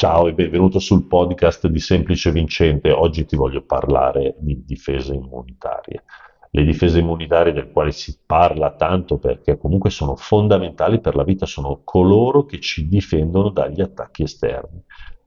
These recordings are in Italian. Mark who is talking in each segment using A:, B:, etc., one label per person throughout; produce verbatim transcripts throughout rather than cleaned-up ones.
A: Ciao e benvenuto sul podcast di Semplice Vincente. Oggi ti voglio parlare di difese immunitarie. Le difese immunitarie del quale si parla tanto perché comunque sono fondamentali per la vita, sono coloro che ci difendono dagli attacchi esterni.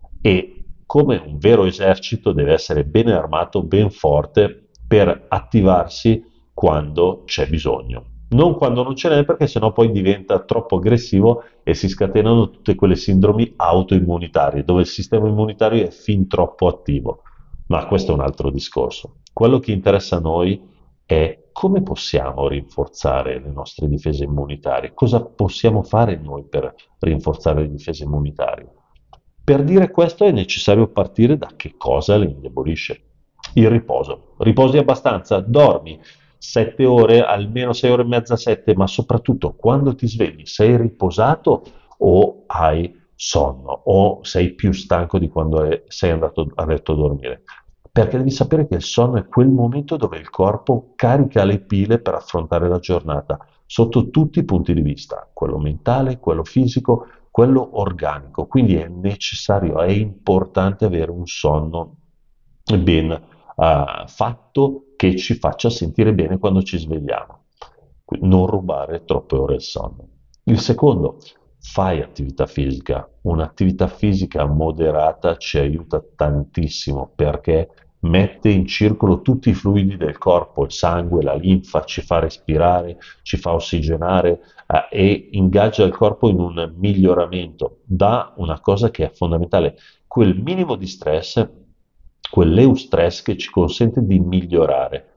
A: E come un vero esercito deve essere ben armato, ben forte per attivarsi quando c'è bisogno. Non quando non ce n'è, perché sennò poi diventa troppo aggressivo e si scatenano tutte quelle sindromi autoimmunitarie, dove il sistema immunitario è fin troppo attivo. Ma questo è un altro discorso. Quello che interessa a noi è come possiamo rinforzare le nostre difese immunitarie, cosa possiamo fare noi per rinforzare le difese immunitarie. Per dire questo è necessario partire da che cosa le indebolisce. Il riposo. Riposi abbastanza? Dormi sette ore, almeno sei ore e mezza, sette, ma soprattutto quando ti svegli, sei riposato o hai sonno o sei più stanco di quando sei andato a letto a dormire? Perché devi sapere che il sonno è quel momento dove il corpo carica le pile per affrontare la giornata, sotto tutti i punti di vista, quello mentale, quello fisico, quello organico. Quindi è necessario, è importante avere un sonno ben uh, fatto che ci faccia sentire bene quando ci svegliamo. Non rubare troppe ore al sonno. Il secondo, fai attività fisica. Un'attività fisica moderata ci aiuta tantissimo perché mette in circolo tutti i fluidi del corpo, il sangue, la linfa, ci fa respirare, ci fa ossigenare eh, e ingaggia il corpo in un miglioramento. Dà una cosa che è fondamentale, quel minimo di stress, quell'eustress che ci consente di migliorare.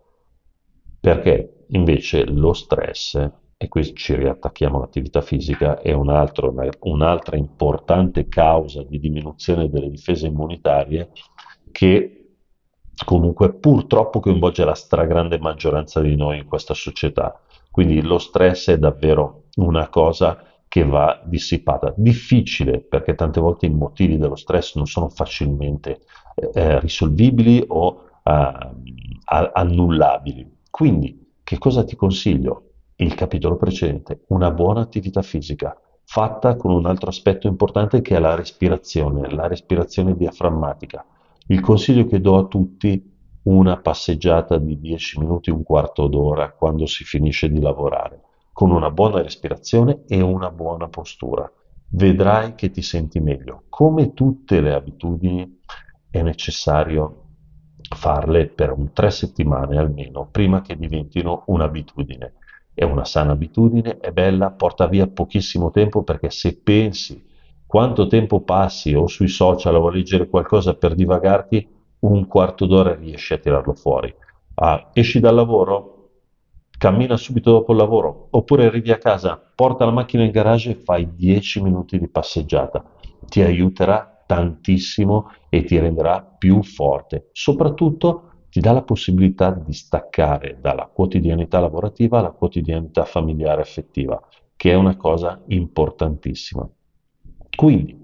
A: Perché invece lo stress, e qui ci riattacchiamo all'attività fisica, è un altro- un'altra importante causa di diminuzione delle difese immunitarie che comunque purtroppo coinvolge la stragrande maggioranza di noi in questa società. Quindi lo stress è davvero una cosa che va dissipata. Difficile perché tante volte i motivi dello stress non sono facilmente eh, risolvibili o eh, annullabili. Quindi, che cosa ti consiglio? Il capitolo precedente, una buona attività fisica, fatta con un altro aspetto importante che è la respirazione, la respirazione diaframmatica. Il consiglio che do a tutti, una passeggiata di dieci minuti, un quarto d'ora quando si finisce di lavorare, con una buona respirazione e una buona postura. Vedrai che ti senti meglio. Come tutte le abitudini, è necessario farle per un tre settimane almeno prima che diventino un'abitudine. È una sana abitudine, è bella, porta via pochissimo tempo perché se pensi quanto tempo passi o sui social o a leggere qualcosa per divagarti, un quarto d'ora riesci a tirarlo fuori. Ah, esci dal lavoro, cammina subito dopo il lavoro, oppure arrivi a casa, porta la macchina in garage e fai dieci minuti di passeggiata. Ti aiuterà tantissimo e ti renderà più forte. Soprattutto ti dà la possibilità di staccare dalla quotidianità lavorativa alla quotidianità familiare affettiva, che è una cosa importantissima. Quindi,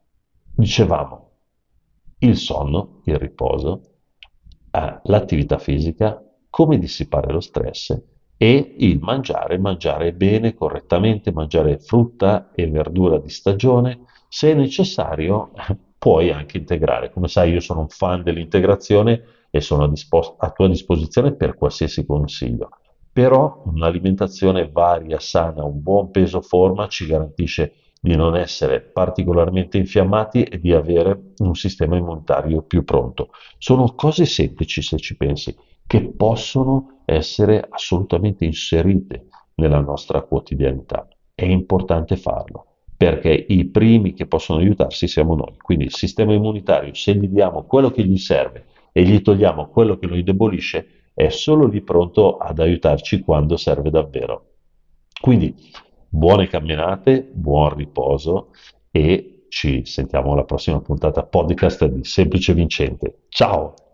A: dicevamo, il sonno, il riposo, eh, l'attività fisica, come dissipare lo stress e il mangiare, mangiare bene, correttamente, mangiare frutta e verdura di stagione, se è necessario puoi anche integrare. Come sai, io sono un fan dell'integrazione e sono a, dispos- a tua disposizione per qualsiasi consiglio. Però un'alimentazione varia, sana, un buon peso forma ci garantisce di non essere particolarmente infiammati e di avere un sistema immunitario più pronto. Sono cose semplici se ci pensi, che possono essere assolutamente inserite nella nostra quotidianità. È importante farlo perché i primi che possono aiutarsi siamo noi. Quindi il sistema immunitario, se gli diamo quello che gli serve e gli togliamo quello che lo indebolisce, è solo lì pronto ad aiutarci quando serve davvero. Quindi buone camminate, buon riposo e ci sentiamo alla prossima puntata podcast di Semplice Vincente. Ciao!